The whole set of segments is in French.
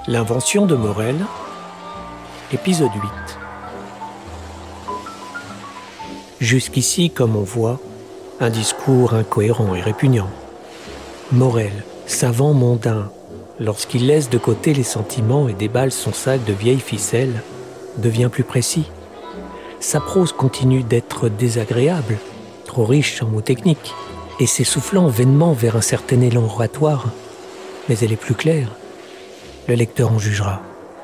L'invention de Morel, épisode 8. Jusqu'ici, comme on voit, un discours incohérent et répugnant. Morel, savant mondain, lorsqu'il laisse de côté les sentiments et déballe son sac de vieilles ficelles, devient plus précis. Sa prose continue d'être désagréable, trop riche en mots techniques, et s'essoufflant vainement vers un certain élan oratoire, mais elle est plus claire. Le lecteur en jugera.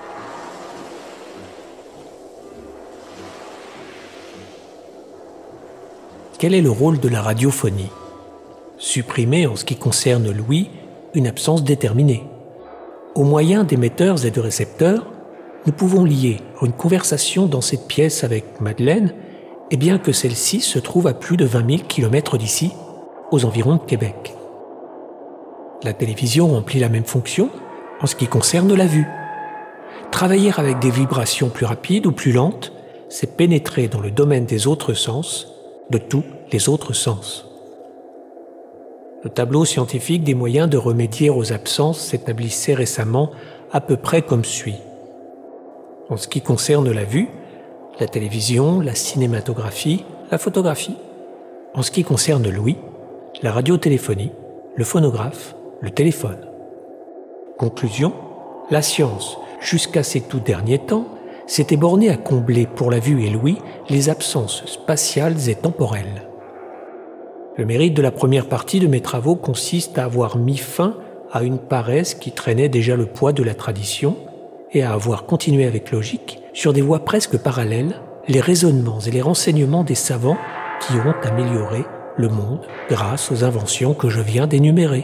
Quel est le rôle de la radiophonie ? Supprimer, en ce qui concerne l'ouïe, une absence déterminée. Au moyen d'émetteurs et de récepteurs, nous pouvons lier une conversation dans cette pièce avec Madeleine, et bien que celle-ci se trouve à plus de 20 000 km d'ici, aux environs de Québec. La télévision remplit la même fonction en ce qui concerne la vue. Travailler avec des vibrations plus rapides ou plus lentes, c'est pénétrer dans le domaine des autres sens, de tous les autres sens. Le tableau scientifique des moyens de remédier aux absences s'établissait récemment à peu près comme suit. En ce qui concerne la vue, la télévision, la cinématographie, la photographie. En ce qui concerne l'ouïe, la radiotéléphonie, le phonographe, le téléphone. Conclusion, la science, jusqu'à ces tout derniers temps, s'était bornée à combler pour la vue et l'ouïe les absences spatiales et temporelles. Le mérite de la première partie de mes travaux consiste à avoir mis fin à une paresse qui traînait déjà le poids de la tradition et à avoir continué avec logique, sur des voies presque parallèles, les raisonnements et les renseignements des savants qui ont amélioré le monde grâce aux inventions que je viens d'énumérer.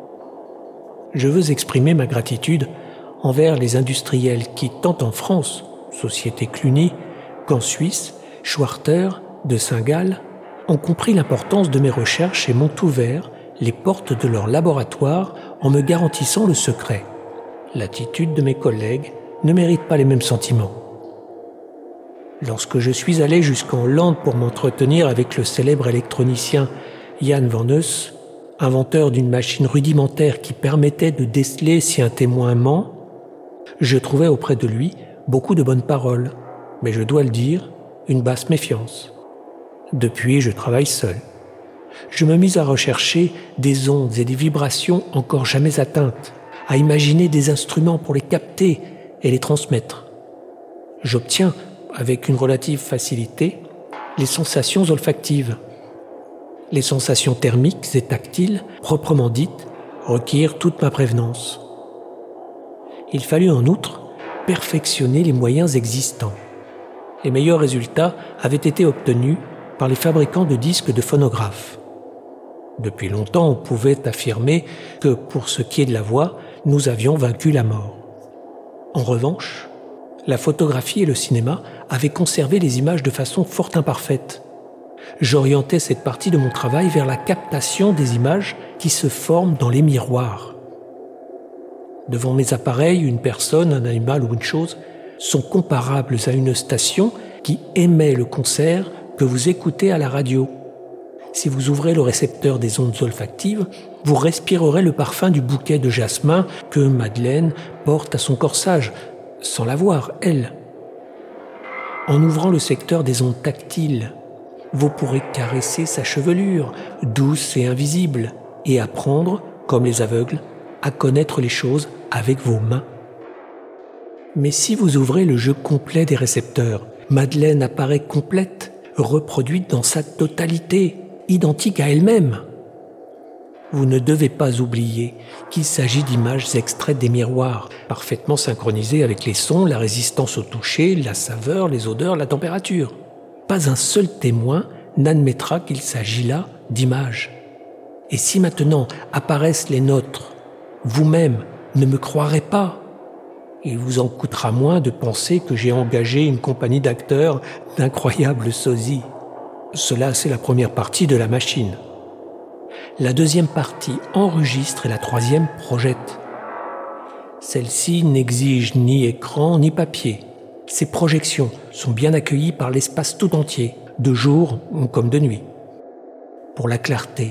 Je veux exprimer ma gratitude envers les industriels qui, tant en France, Société Cluny, qu'en Suisse, Schwarter, de Saint-Gall, ont compris l'importance de mes recherches et m'ont ouvert les portes de leur laboratoire en me garantissant le secret. L'attitude de mes collègues ne mérite pas les mêmes sentiments. Lorsque je suis allé jusqu'en Hollande pour m'entretenir avec le célèbre électronicien Jan van Heus, inventeur d'une machine rudimentaire qui permettait de déceler si un témoin ment, je trouvais auprès de lui beaucoup de bonnes paroles, mais je dois le dire, une basse méfiance. Depuis, je travaille seul. Je me mis à rechercher des ondes et des vibrations encore jamais atteintes, à imaginer des instruments pour les capter et les transmettre. J'obtiens, avec une relative facilité, les sensations olfactives. Les sensations thermiques et tactiles, proprement dites, requièrent toute ma prévenance. Il fallut en outre perfectionner les moyens existants. Les meilleurs résultats avaient été obtenus par les fabricants de disques de phonographes. Depuis longtemps, on pouvait affirmer que, pour ce qui est de la voix, nous avions vaincu la mort. En revanche, la photographie et le cinéma avaient conservé les images de façon fort imparfaite. J'orientais cette partie de mon travail vers la captation des images qui se forment dans les miroirs. Devant mes appareils, une personne, un animal ou une chose sont comparables à une station qui émet le concert que vous écoutez à la radio. Si vous ouvrez le récepteur des ondes olfactives, vous respirerez le parfum du bouquet de jasmin que Madeleine porte à son corsage, sans la voir, elle. En ouvrant le secteur des ondes tactiles, vous pourrez caresser sa chevelure, douce et invisible, et apprendre, comme les aveugles, à connaître les choses avec vos mains. Mais si vous ouvrez le jeu complet des récepteurs, Madeleine apparaît complète, reproduite dans sa totalité, identique à elle-même. Vous ne devez pas oublier qu'il s'agit d'images extraites des miroirs, parfaitement synchronisées avec les sons, la résistance au toucher, la saveur, les odeurs, la température. Pas un seul témoin n'admettra qu'il s'agit là d'images. Et si maintenant apparaissent les nôtres, vous-même ne me croirez pas. Il vous en coûtera moins de penser que j'ai engagé une compagnie d'acteurs d'incroyables sosies. Cela, c'est la première partie de la machine. La deuxième partie enregistre et la troisième projette. Celle-ci n'exige ni écran ni papier. Ces projections sont bien accueillies par l'espace tout entier, de jour comme de nuit. Pour la clarté,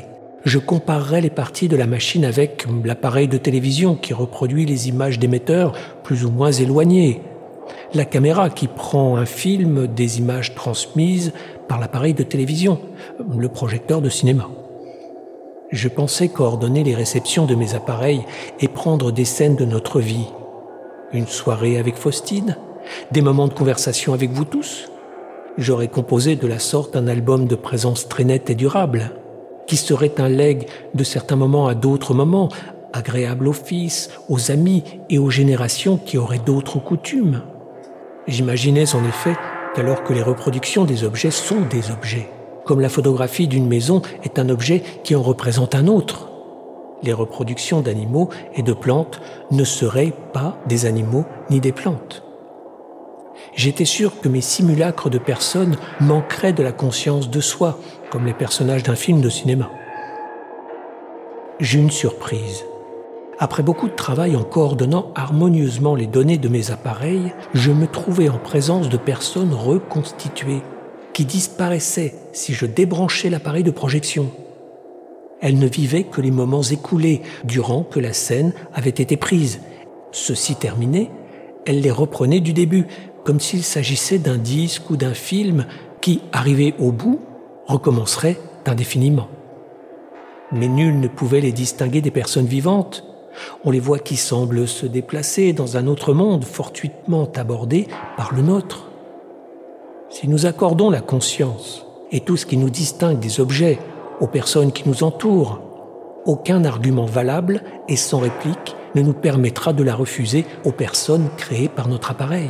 je comparerais les parties de la machine avec l'appareil de télévision qui reproduit les images d'émetteurs plus ou moins éloignés, la caméra qui prend un film des images transmises par l'appareil de télévision, le projecteur de cinéma. Je pensais coordonner les réceptions de mes appareils et prendre des scènes de notre vie. Une soirée avec Faustine, des moments de conversation avec vous tous. J'aurais composé de la sorte un album de présence très nette et durable, qui serait un legs de certains moments à d'autres moments, agréable aux fils, aux amis et aux générations qui auraient d'autres coutumes. J'imaginais en effet qu'alors que les reproductions des objets sont des objets, comme la photographie d'une maison est un objet qui en représente un autre, les reproductions d'animaux et de plantes ne seraient pas des animaux ni des plantes. J'étais sûr que mes simulacres de personnes manqueraient de la conscience de soi, comme les personnages d'un film de cinéma. J'eus une surprise. Après beaucoup de travail en coordonnant harmonieusement les données de mes appareils, je me trouvais en présence de personnes reconstituées, qui disparaissaient si je débranchais l'appareil de projection. Elles ne vivaient que les moments écoulés durant que la scène avait été prise. Ceci terminé, elles les reprenaient du début, comme s'il s'agissait d'un disque ou d'un film qui, arrivé au bout, recommencerait indéfiniment. Mais nul ne pouvait les distinguer des personnes vivantes. On les voit qui semblent se déplacer dans un autre monde fortuitement abordé par le nôtre. Si nous accordons la conscience et tout ce qui nous distingue des objets aux personnes qui nous entourent, aucun argument valable et sans réplique ne nous permettra de la refuser aux personnes créées par notre appareil.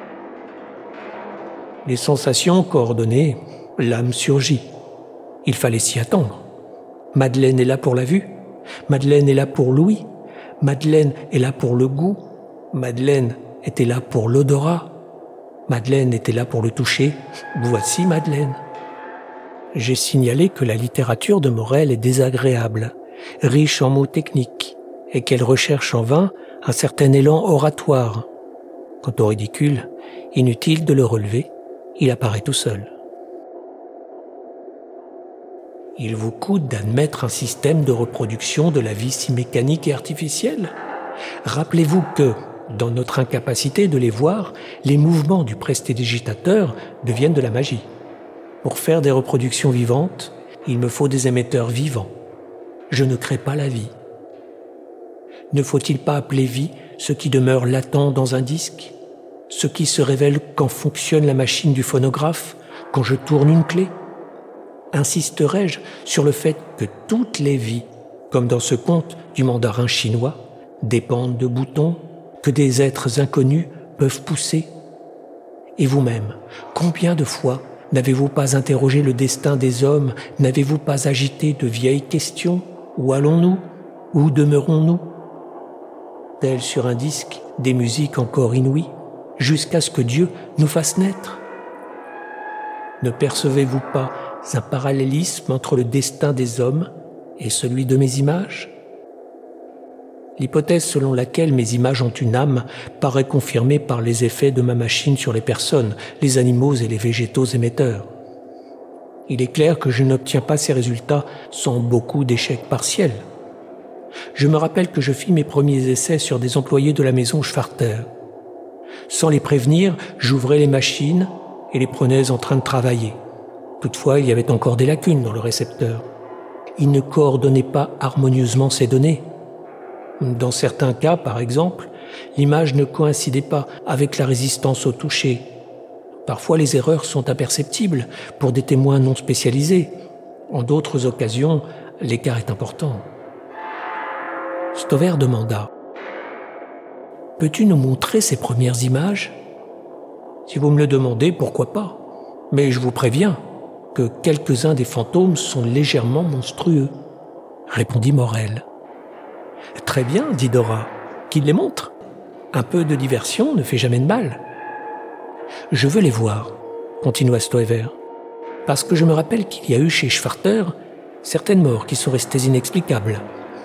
Les sensations coordonnées, l'âme surgit. Il fallait s'y attendre. Madeleine est là pour la vue, Madeleine est là pour l'ouïe, Madeleine est là pour le goût, Madeleine était là pour l'odorat, Madeleine était là pour le toucher. Voici Madeleine. J'ai signalé que la littérature de Morel est désagréable, riche en mots techniques, et qu'elle recherche en vain un certain élan oratoire. Quant au ridicule, inutile de le relever, il apparaît tout seul. Il vous coûte d'admettre un système de reproduction de la vie si mécanique et artificielle. Rappelez-vous que, dans notre incapacité de les voir, les mouvements du prestidigitateur deviennent de la magie. Pour faire des reproductions vivantes, il me faut des émetteurs vivants. Je ne crée pas la vie. Ne faut-il pas appeler vie ce qui demeure latent dans un disque, ce qui se révèle quand fonctionne la machine du phonographe, quand je tourne une clé? Insisterai-je sur le fait que toutes les vies, comme dans ce conte du mandarin chinois, dépendent de boutons que des êtres inconnus peuvent pousser? Et vous-même, combien de fois n'avez-vous pas interrogé le destin des hommes? N'avez-vous pas agité de vieilles questions? Où allons-nous? Où demeurons-nous? Telles sur un disque des musiques encore inouïes, jusqu'à ce que Dieu nous fasse naître. Ne percevez-vous pas un parallélisme entre le destin des hommes et celui de mes images? L'hypothèse selon laquelle mes images ont une âme paraît confirmée par les effets de ma machine sur les personnes, les animaux et les végétaux émetteurs. Il est clair que je n'obtiens pas ces résultats sans beaucoup d'échecs partiels. Je me rappelle que je fis mes premiers essais sur des employés de la maison Schwarter. Sans les prévenir, j'ouvrais les machines et les prenais en train de travailler. Toutefois, il y avait encore des lacunes dans le récepteur. Il ne coordonnait pas harmonieusement ces données. Dans certains cas, par exemple, l'image ne coïncidait pas avec la résistance au toucher. Parfois, les erreurs sont imperceptibles pour des témoins non spécialisés. En d'autres occasions, l'écart est important. Stover demanda « Peux-tu nous montrer ces premières images ?» Si vous me le demandez, pourquoi pas? Mais je vous préviens que quelques-uns des fantômes sont légèrement monstrueux, répondit Morel. Très bien, dit Dora, qu'il les montre. Un peu de diversion ne fait jamais de mal. Je veux les voir, continua Stover, parce que je me rappelle qu'il y a eu chez Schwarter certaines morts qui sont restées inexplicables.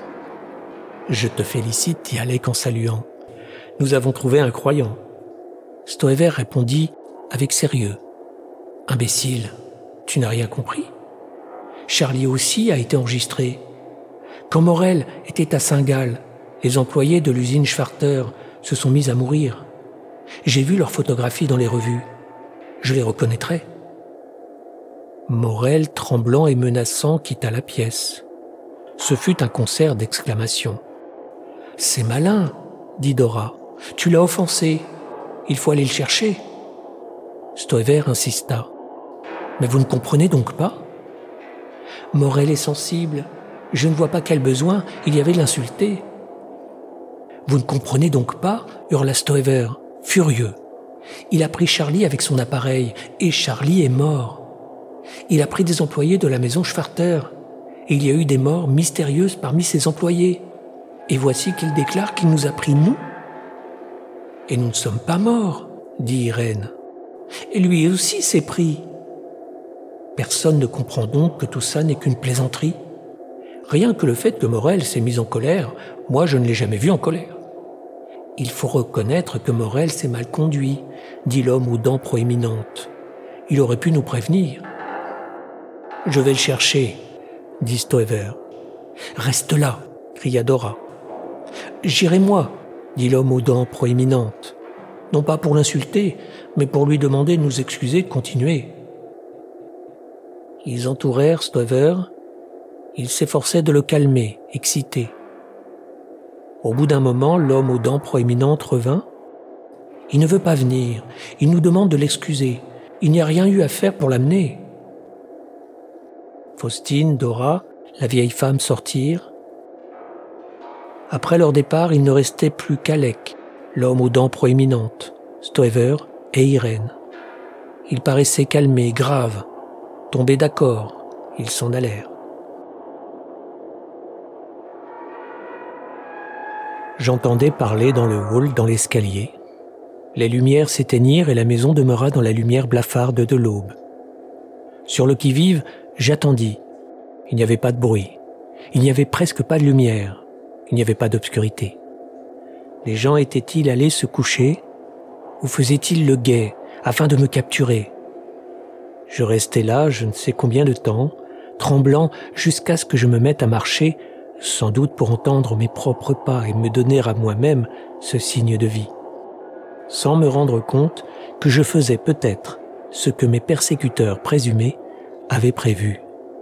Je te félicite, dit Alec en saluant. Nous avons trouvé un croyant. Stover répondit avec sérieux. Imbécile, tu n'as rien compris. Charlie aussi a été enregistré. Quand Morel était à Saint-Gall, les employés de l'usine Schwarter se sont mis à mourir. J'ai vu leurs photographies dans les revues. Je les reconnaîtrais. Morel, tremblant et menaçant, quitta la pièce. Ce fut un concert d'exclamations. « C'est malin, dit Dora. Tu l'as offensé. Il faut aller le chercher. » Stoever insista. « Mais vous ne comprenez donc pas ? Morel est sensible. Je ne vois pas quel besoin il y avait de l'insulter. »« Vous ne comprenez donc pas ?» hurla Stoever, furieux. « Il a pris Charlie avec son appareil, et Charlie est mort. Il a pris des employés de la maison Schwarter, et il y a eu des morts mystérieuses parmi ses employés. Et voici qu'il déclare qu'il nous a pris, nous. Et nous ne sommes pas morts, dit Irène. Et lui aussi s'est pris. Personne ne comprend donc que tout ça n'est qu'une plaisanterie. Rien que le fait que Morel s'est mis en colère, moi je ne l'ai jamais vu en colère. Il faut reconnaître que Morel s'est mal conduit, dit l'homme aux dents proéminentes. Il aurait pu nous prévenir. Je vais le chercher, dit Stoever. Reste là, cria Dora. J'irai moi, dit l'homme aux dents proéminentes. Non pas pour l'insulter, mais pour lui demander de nous excuser de continuer. Ils entourèrent Stoever. Ils s'efforçaient de le calmer, excité. Au bout d'un moment, l'homme aux dents proéminentes revint. Il ne veut pas venir. Il nous demande de l'excuser. Il n'y a rien eu à faire pour l'amener. Faustine, Dora, la vieille femme sortirent. Après leur départ, il ne restait plus qu'Alec, l'homme aux dents proéminentes, Stoever et Irène. Ils paraissaient calmés, graves, tombés d'accord. Ils s'en allèrent. J'entendais parler dans le hall, dans l'escalier. Les lumières s'éteignirent et la maison demeura dans la lumière blafarde de l'aube. Sur le qui-vive, j'attendis. Il n'y avait pas de bruit. Il n'y avait presque pas de lumière. Il n'y avait pas d'obscurité. Les gens étaient-ils allés se coucher ou faisaient-ils le guet afin de me capturer ? Je restai là je ne sais combien de temps, tremblant jusqu'à ce que je me mette à marcher, sans doute pour entendre mes propres pas et me donner à moi-même ce signe de vie, sans me rendre compte que je faisais peut-être ce que mes persécuteurs présumés avaient prévu.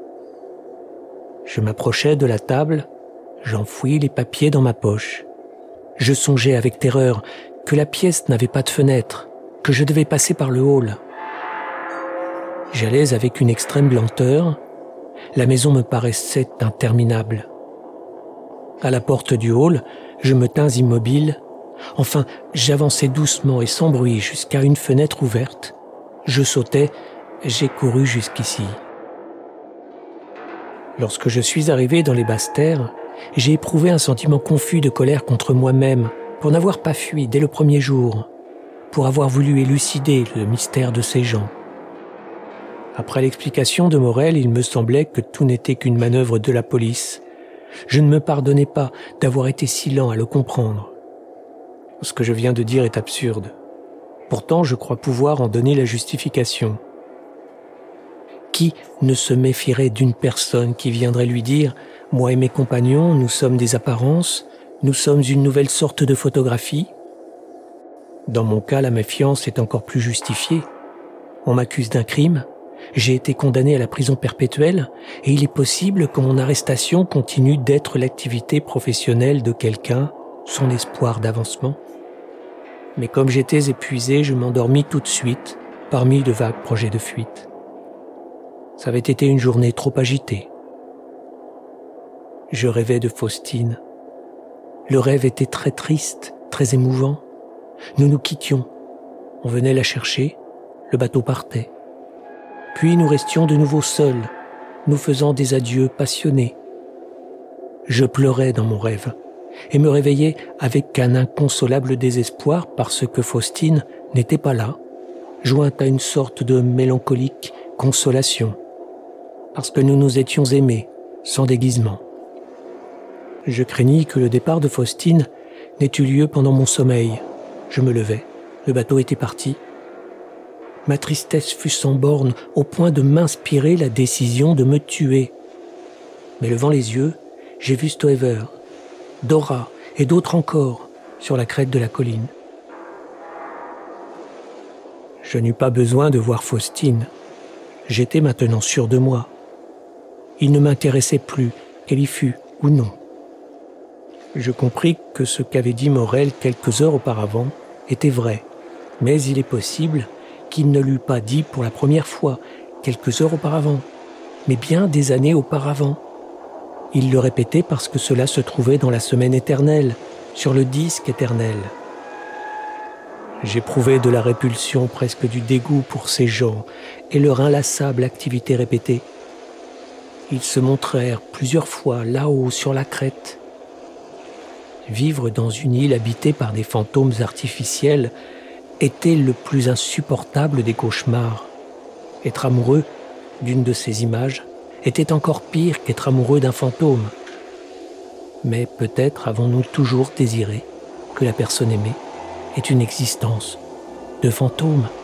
Je m'approchai de la table, j'enfouis les papiers dans ma poche. Je songeais avec terreur que la pièce n'avait pas de fenêtre, que je devais passer par le hall. J'allais avec une extrême lenteur. La maison me paraissait interminable. À la porte du hall, je me tins immobile. Enfin, j'avançai doucement et sans bruit jusqu'à une fenêtre ouverte. Je sautai, j'ai couru jusqu'ici. Lorsque je suis arrivé dans les basses terres, j'ai éprouvé un sentiment confus de colère contre moi-même pour n'avoir pas fui dès le premier jour, pour avoir voulu élucider le mystère de ces gens. Après l'explication de Morel, il me semblait que tout n'était qu'une manœuvre de la police. Je ne me pardonnais pas d'avoir été si lent à le comprendre. Ce que je viens de dire est absurde. Pourtant, je crois pouvoir en donner la justification. Qui ne se méfierait d'une personne qui viendrait lui dire « Moi et mes compagnons, nous sommes des apparences, nous sommes une nouvelle sorte de photographie ?» Dans mon cas, la méfiance est encore plus justifiée. On m'accuse d'un crime, j'ai été condamné à la prison perpétuelle et il est possible que mon arrestation continue d'être l'activité professionnelle de quelqu'un, son espoir d'avancement. Mais comme j'étais épuisé, je m'endormis tout de suite parmi de vagues projets de fuite. Ça avait été une journée trop agitée. Je rêvais de Faustine. Le rêve était très triste, très émouvant. Nous nous quittions. On venait la chercher, le bateau partait. Puis nous restions de nouveau seuls, nous faisant des adieux passionnés. Je pleurais dans mon rêve et me réveillais avec un inconsolable désespoir parce que Faustine n'était pas là, jointe à une sorte de mélancolique consolation, parce que nous nous étions aimés sans déguisement. Je craignis que le départ de Faustine n'ait eu lieu pendant mon sommeil. Je me levai, le bateau était parti. Ma tristesse fut sans borne au point de m'inspirer la décision de me tuer. Mais levant les yeux, j'ai vu Stoever, Dora et d'autres encore sur la crête de la colline. Je n'eus pas besoin de voir Faustine. J'étais maintenant sûr de moi. Il ne m'intéressait plus qu'elle y fût ou non. Je compris que ce qu'avait dit Morel quelques heures auparavant était vrai, mais il est possible qu'il ne l'eût pas dit pour la première fois, quelques heures auparavant, mais bien des années auparavant. Il le répétait parce que cela se trouvait dans la semaine éternelle, sur le disque éternel. J'éprouvais de la répulsion, presque du dégoût pour ces gens et leur inlassable activité répétée. Ils se montrèrent plusieurs fois là-haut sur la crête. Vivre dans une île habitée par des fantômes artificiels était le plus insupportable des cauchemars. Être amoureux d'une de ces images était encore pire qu'être amoureux d'un fantôme. Mais peut-être avons-nous toujours désiré que la personne aimée ait une existence de fantôme.